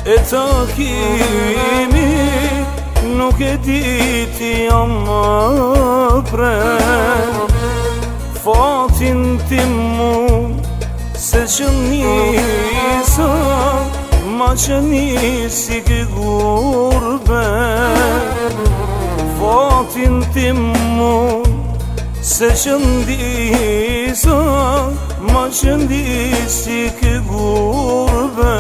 E takimi nuk e diti jam më pre fatin tim mu se që nisa ma që nisi kë gurbe fatin tim mu se që ndisa ma që ndisi kë gurbe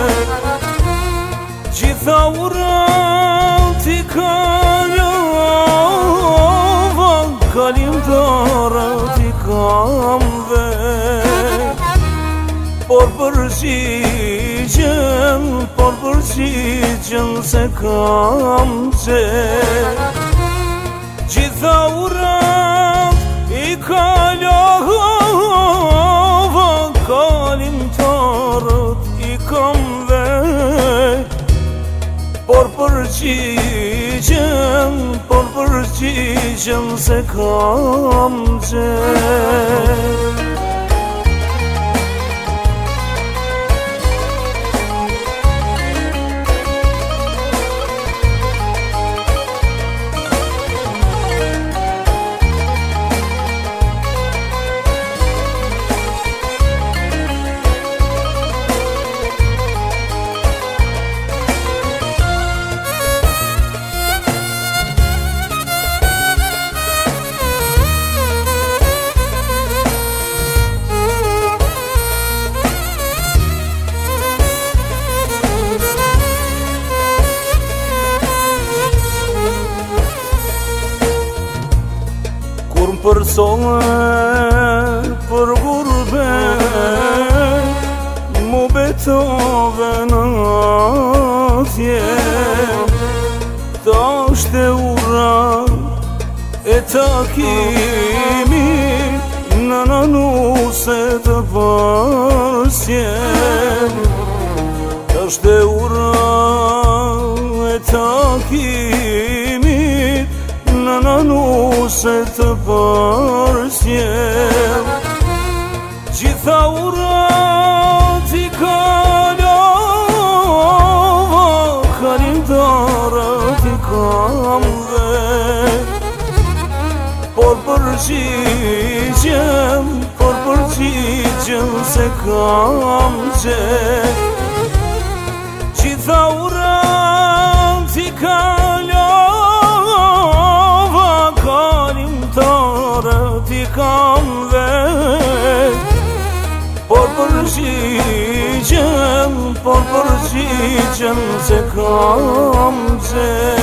gjitha urat i kaljova kalimtarat i kam ve por përgjigjen se kam qe gjitha urat i kaljova kalimtarat i kam ve por përgjigjen se kam qe për sone, për gurbe mu betove në atje ta shte ura e takimi në nanuse të përsje ta shte ura e takimi në nanuse të përsje gjitha urat i kaljova kalimtarat i kam ve por përgjigjen se kam qe gjitha urat i kaljova kalimtarat i kam ve por përgjigjen se kam qe